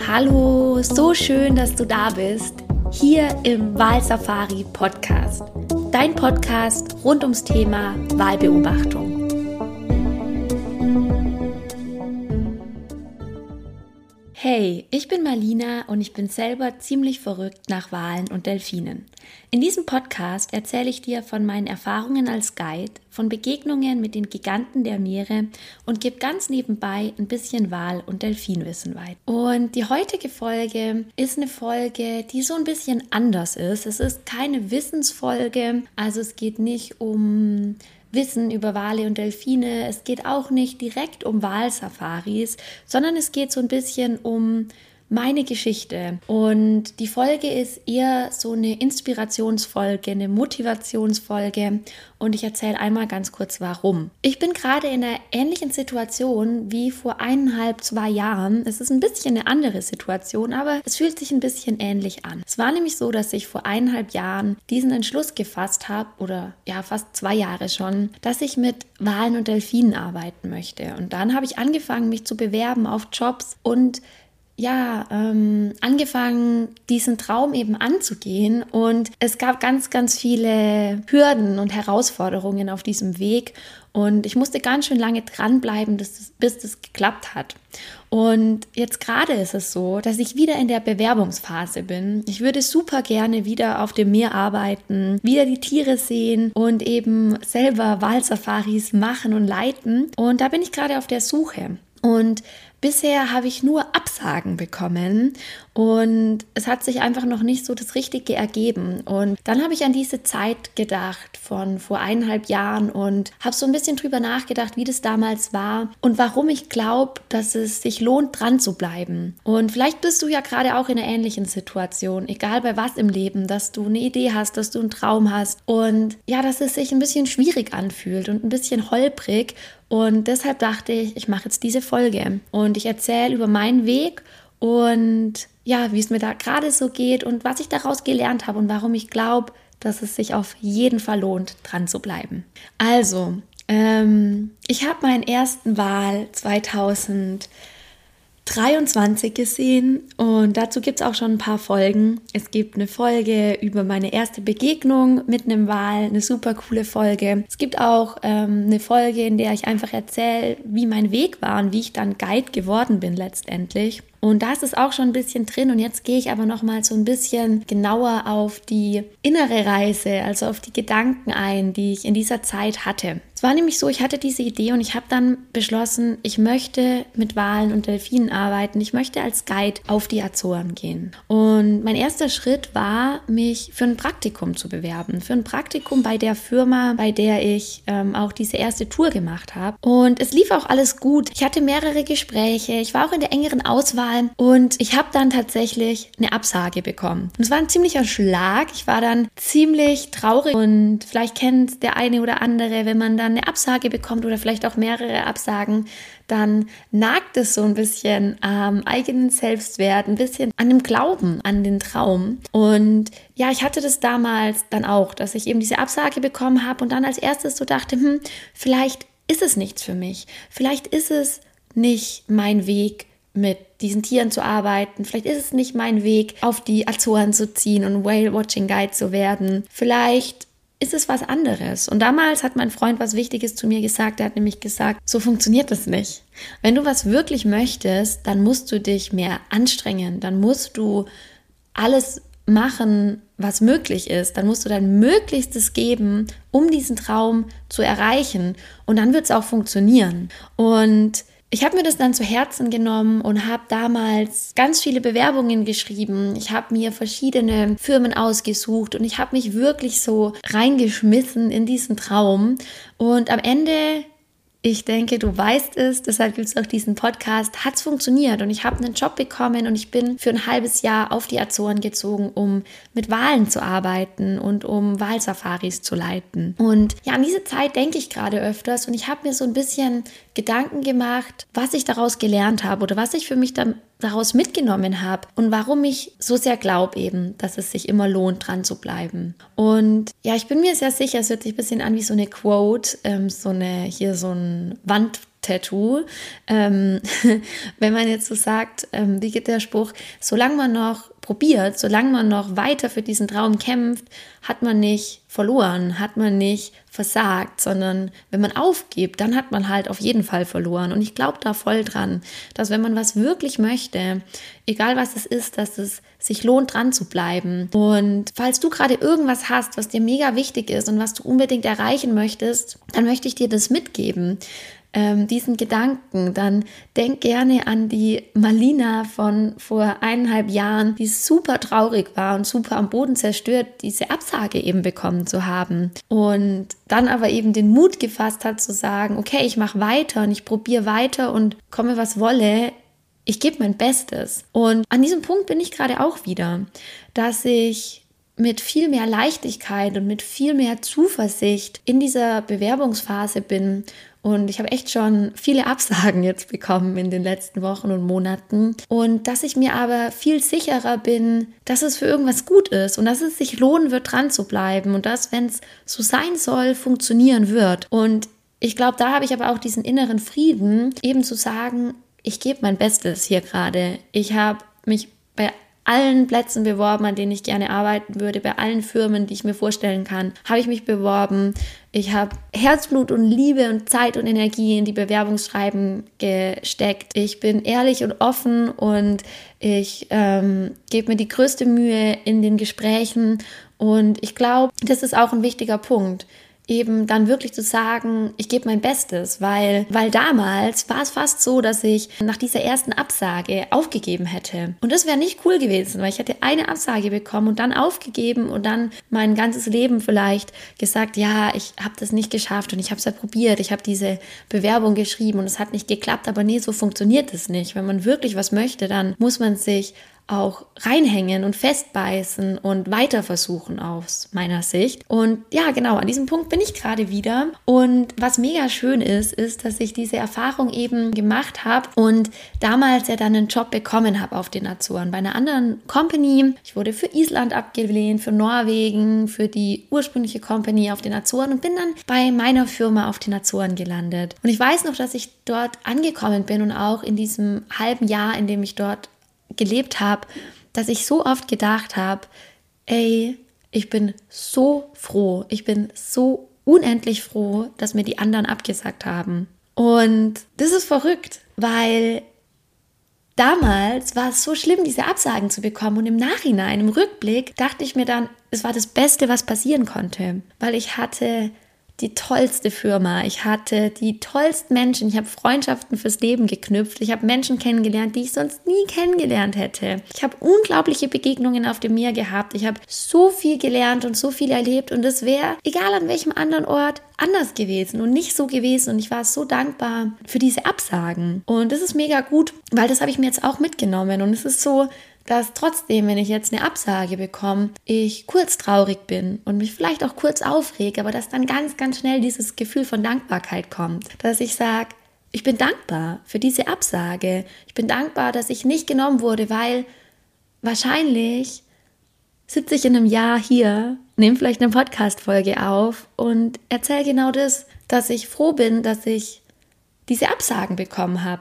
Hallo, so schön, dass du da bist, hier im Wahlsafari Podcast, dein Podcast rund ums Thema Wahlbeobachtung. Hey, ich bin Marlina und ich bin selber ziemlich verrückt nach Walen und Delfinen. In diesem Podcast erzähle ich dir von meinen Erfahrungen als Guide, von Begegnungen mit den Giganten der Meere und gebe ganz nebenbei ein bisschen Wal- und Delfinwissen weiter. Und die heutige Folge ist eine Folge, die so ein bisschen anders ist. Es ist keine Wissensfolge, also es geht nicht um Wissen über Wale und Delfine. Es geht auch nicht direkt um Walsafaris, sondern es geht so ein bisschen um meine Geschichte. Und die Folge ist eher so eine Inspirationsfolge, eine Motivationsfolge. Und ich erzähle einmal ganz kurz, warum. Ich bin gerade in einer ähnlichen Situation wie vor 2 Jahren. Es ist ein bisschen eine andere Situation, aber es fühlt sich ein bisschen ähnlich an. Es war nämlich so, dass ich vor 1,5 Jahren diesen Entschluss gefasst habe, oder ja, fast 2 Jahre schon, dass ich mit Walen und Delfinen arbeiten möchte. Und dann habe ich angefangen, mich zu bewerben auf Jobs und angefangen, diesen Traum eben anzugehen, und es gab ganz, ganz viele Hürden und Herausforderungen auf diesem Weg, und ich musste ganz schön lange dranbleiben, bis das geklappt hat. Und jetzt gerade ist es so, dass ich wieder in der Bewerbungsphase bin. Ich würde super gerne wieder auf dem Meer arbeiten, wieder die Tiere sehen und eben selber Walsafaris machen und leiten, und da bin ich gerade auf der Suche. Und bisher habe ich nur Absagen bekommen und es hat sich einfach noch nicht so das Richtige ergeben. Und dann habe ich an diese Zeit gedacht von vor 1,5 Jahren und habe so ein bisschen drüber nachgedacht, wie das damals war und warum ich glaube, dass es sich lohnt, dran zu bleiben. Und vielleicht bist du ja gerade auch in einer ähnlichen Situation, egal bei was im Leben, dass du eine Idee hast, dass du einen Traum hast und ja, dass es sich ein bisschen schwierig anfühlt und ein bisschen holprig. Und deshalb dachte ich, ich mache jetzt diese Folge und ich erzähle über meinen Weg und ja, wie es mir da gerade so geht und was ich daraus gelernt habe und warum ich glaube, dass es sich auf jeden Fall lohnt, dran zu bleiben. Also, ich habe meinen ersten Wal 2023 gesehen und dazu gibt es auch schon ein paar Folgen. Es gibt eine Folge über meine erste Begegnung mit einem Wal, eine super coole Folge. Es gibt auch eine Folge, in der ich einfach erzähle, wie mein Weg war und wie ich dann Guide geworden bin letztendlich. Und da ist es auch schon ein bisschen drin, und jetzt gehe ich aber noch mal so ein bisschen genauer auf die innere Reise, also auf die Gedanken ein, die ich in dieser Zeit hatte. Es war nämlich so, ich hatte diese Idee und ich habe dann beschlossen, ich möchte mit Walen und Delfinen arbeiten. Ich möchte als Guide auf die Azoren gehen. Und mein erster Schritt war, mich für ein Praktikum zu bewerben. Für ein Praktikum bei der Firma, bei der ich auch diese erste Tour gemacht habe. Und es lief auch alles gut. Ich hatte mehrere Gespräche. Ich war auch in der engeren Auswahl. Und ich habe dann tatsächlich eine Absage bekommen. Und es war ein ziemlicher Schlag. Ich war dann ziemlich traurig. Und vielleicht kennt der eine oder andere, wenn man dann eine Absage bekommt oder vielleicht auch mehrere Absagen, dann nagt es so ein bisschen am eigenen Selbstwert, ein bisschen an dem Glauben, an den Traum. Und ja, ich hatte das damals dann auch, dass ich eben diese Absage bekommen habe und dann als erstes so dachte, vielleicht ist es nichts für mich. Vielleicht ist es nicht mein Weg, mit diesen Tieren zu arbeiten. Vielleicht ist es nicht mein Weg, auf die Azoren zu ziehen und Whale-Watching-Guide zu werden. Vielleicht ist es was anderes. Und damals hat mein Freund was Wichtiges zu mir gesagt. Er hat nämlich gesagt, so funktioniert das nicht. Wenn du was wirklich möchtest, dann musst du dich mehr anstrengen. Dann musst du alles machen, was möglich ist. Dann musst du dein Möglichstes geben, um diesen Traum zu erreichen. Und dann wird es auch funktionieren. Und ich habe mir das dann zu Herzen genommen und habe damals ganz viele Bewerbungen geschrieben. Ich habe mir verschiedene Firmen ausgesucht und ich habe mich wirklich so reingeschmissen in diesen Traum. Und am Ende, ich denke, du weißt es, deshalb gibt es auch diesen Podcast, hat es funktioniert und ich habe einen Job bekommen und ich bin für ein halbes Jahr auf die Azoren gezogen, um mit Walen zu arbeiten und um Walsafaris zu leiten. Und ja, an diese Zeit denke ich gerade öfters und ich habe mir so ein bisschen Gedanken gemacht, was ich daraus gelernt habe oder was ich für mich dann daraus mitgenommen habe und warum ich so sehr glaube eben, dass es sich immer lohnt, dran zu bleiben. Und ja, ich bin mir sehr sicher, es hört sich ein bisschen an wie so eine Quote, so ein Wandtattoo Kopftattoo. Wenn man jetzt so sagt, wie geht der Spruch, solange man noch probiert, solange man noch weiter für diesen Traum kämpft, hat man nicht verloren, hat man nicht versagt, sondern wenn man aufgibt, dann hat man halt auf jeden Fall verloren. Und ich glaube da voll dran, dass wenn man was wirklich möchte, egal was es ist, dass es sich lohnt, dran zu bleiben. Und falls du gerade irgendwas hast, was dir mega wichtig ist und was du unbedingt erreichen möchtest, dann möchte ich dir das mitgeben. Diesen Gedanken, dann denk gerne an die Malina von vor 1,5 Jahren, die super traurig war und super am Boden zerstört, diese Absage eben bekommen zu haben. Und dann aber eben den Mut gefasst hat zu sagen, okay, ich mache weiter und ich probiere weiter und komme was wolle, ich gebe mein Bestes. Und an diesem Punkt bin ich gerade auch wieder, dass ich mit viel mehr Leichtigkeit und mit viel mehr Zuversicht in dieser Bewerbungsphase bin. Und ich habe echt schon viele Absagen jetzt bekommen in den letzten Wochen und Monaten. Und dass ich mir aber viel sicherer bin, dass es für irgendwas gut ist und dass es sich lohnen wird, dran zu bleiben. Und dass, wenn es so sein soll, funktionieren wird. Und ich glaube, da habe ich aber auch diesen inneren Frieden, eben zu sagen, ich gebe mein Bestes hier gerade. Ich habe mich bei allen Plätzen beworben, an denen ich gerne arbeiten würde, bei allen Firmen, die ich mir vorstellen kann, habe ich mich beworben. Ich habe Herzblut und Liebe und Zeit und Energie in die Bewerbungsschreiben gesteckt. Ich bin ehrlich und offen und ich gebe mir die größte Mühe in den Gesprächen. Und ich glaube, das ist auch ein wichtiger Punkt, eben dann wirklich zu sagen, ich gebe mein Bestes, weil damals war es fast so, dass ich nach dieser ersten Absage aufgegeben hätte. Und das wäre nicht cool gewesen, weil ich hätte eine Absage bekommen und dann aufgegeben und dann mein ganzes Leben vielleicht gesagt, ja, ich habe das nicht geschafft und ich habe es ja probiert, ich habe diese Bewerbung geschrieben und es hat nicht geklappt, aber nee, so funktioniert es nicht. Wenn man wirklich was möchte, dann muss man sich auch reinhängen und festbeißen und weiter versuchen aus meiner Sicht. Und ja, genau, an diesem Punkt bin ich gerade wieder. Und was mega schön ist, dass ich diese Erfahrung eben gemacht habe und damals ja dann einen Job bekommen habe auf den Azoren bei einer anderen Company. Ich wurde für Island abgelehnt, für Norwegen, für die ursprüngliche Company auf den Azoren und bin dann bei meiner Firma auf den Azoren gelandet. Und ich weiß noch, dass ich dort angekommen bin und auch in diesem halben Jahr, in dem ich dort gelebt habe, dass ich so oft gedacht habe, ey, ich bin so froh, ich bin so unendlich froh, dass mir die anderen abgesagt haben. Und das ist verrückt, weil damals war es so schlimm, diese Absagen zu bekommen und im Nachhinein, im Rückblick, dachte ich mir dann, es war das Beste, was passieren konnte, weil ich hatte die tollste Firma, ich hatte die tollsten Menschen, ich habe Freundschaften fürs Leben geknüpft, ich habe Menschen kennengelernt, die ich sonst nie kennengelernt hätte. Ich habe unglaubliche Begegnungen auf dem Meer gehabt, ich habe so viel gelernt und so viel erlebt und es wäre, egal an welchem anderen Ort, anders gewesen und nicht so gewesen und ich war so dankbar für diese Absagen und das ist mega gut, weil das habe ich mir jetzt auch mitgenommen und es ist so, dass trotzdem, wenn ich jetzt eine Absage bekomme, ich kurz traurig bin und mich vielleicht auch kurz aufrege, aber dass dann ganz, ganz schnell dieses Gefühl von Dankbarkeit kommt. Dass ich sage, ich bin dankbar für diese Absage. Ich bin dankbar, dass ich nicht genommen wurde, weil wahrscheinlich sitze ich in einem Jahr hier, nehme vielleicht eine Podcast-Folge auf und erzähle genau das, dass ich froh bin, dass ich diese Absagen bekommen habe.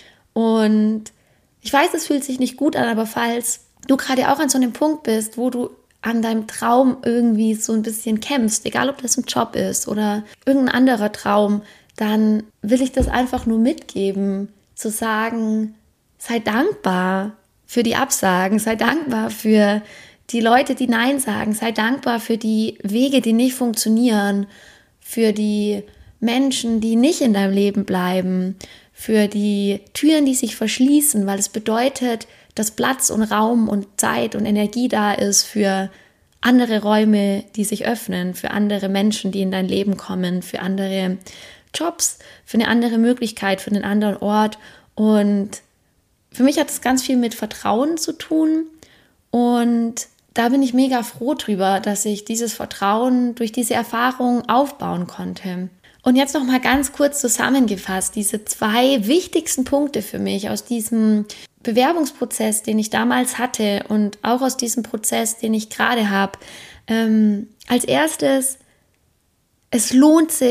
Und ich weiß, es fühlt sich nicht gut an, aber falls du gerade auch an so einem Punkt bist, wo du an deinem Traum irgendwie so ein bisschen kämpfst, egal ob das ein Job ist oder irgendein anderer Traum, dann will ich das einfach nur mitgeben, zu sagen, sei dankbar für die Absagen, sei dankbar für die Leute, die Nein sagen, sei dankbar für die Wege, die nicht funktionieren, für die Menschen, die nicht in deinem Leben bleiben, für die Türen, die sich verschließen, weil es bedeutet, dass Platz und Raum und Zeit und Energie da ist für andere Räume, die sich öffnen, für andere Menschen, die in dein Leben kommen, für andere Jobs, für eine andere Möglichkeit, für einen anderen Ort. Und für mich hat es ganz viel mit Vertrauen zu tun und da bin ich mega froh drüber, dass ich dieses Vertrauen durch diese Erfahrung aufbauen konnte. Und jetzt noch mal ganz kurz zusammengefasst, diese 2 wichtigsten Punkte für mich aus diesem Bewerbungsprozess, den ich damals hatte und auch aus diesem Prozess, den ich gerade habe. Als erstes, es lohnt sich,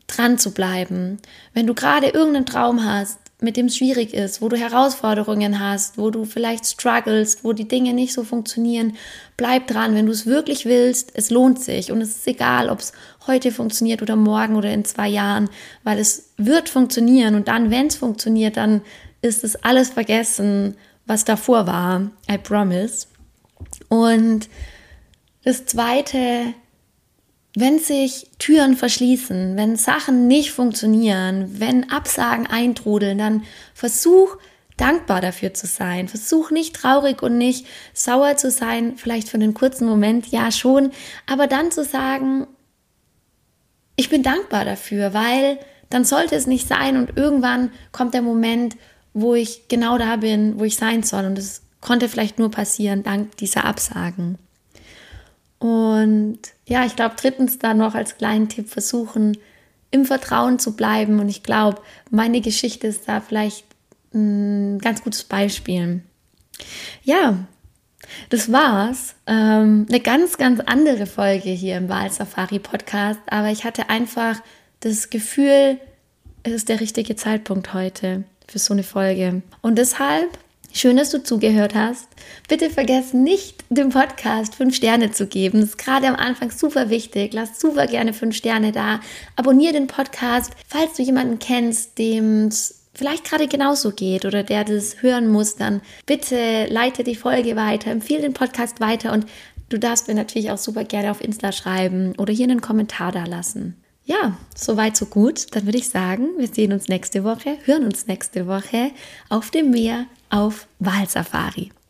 dran zu bleiben. Wenn du gerade irgendeinen Traum hast, mit dem es schwierig ist, wo du Herausforderungen hast, wo du vielleicht struggles, wo die Dinge nicht so funktionieren, bleib dran. Wenn du es wirklich willst, es lohnt sich. Und es ist egal, ob es heute funktioniert oder morgen oder in 2 Jahren, weil es wird funktionieren. Und dann, wenn es funktioniert, dann ist es alles vergessen, was davor war. I promise. Und das Zweite, wenn sich Türen verschließen, wenn Sachen nicht funktionieren, wenn Absagen eintrudeln, dann versuch dankbar dafür zu sein. Versuch nicht traurig und nicht sauer zu sein, vielleicht für einen kurzen Moment, ja schon, aber dann zu sagen, ich bin dankbar dafür, weil dann sollte es nicht sein und irgendwann kommt der Moment, wo ich genau da bin, wo ich sein soll und es konnte vielleicht nur passieren dank dieser Absagen. Und ja, ich glaube, drittens dann noch als kleinen Tipp versuchen, im Vertrauen zu bleiben. Und ich glaube, meine Geschichte ist da vielleicht ein ganz gutes Beispiel. Ja, das war's. Eine ganz, ganz andere Folge hier im Wahlsafari-Podcast. Aber ich hatte einfach das Gefühl, es ist der richtige Zeitpunkt heute für so eine Folge. Und deshalb schön, dass du zugehört hast. Bitte vergiss nicht, dem Podcast 5 Sterne zu geben. Das ist gerade am Anfang super wichtig. Lass super gerne 5 Sterne da. Abonniere den Podcast, falls du jemanden kennst, dem es vielleicht gerade genauso geht oder der das hören muss, dann bitte leite die Folge weiter, empfehle den Podcast weiter und du darfst mir natürlich auch super gerne auf Insta schreiben oder hier einen Kommentar da lassen. Ja, soweit, so gut. Dann würde ich sagen, wir sehen uns nächste Woche, hören uns nächste Woche auf dem Meer auf Wahlsafari.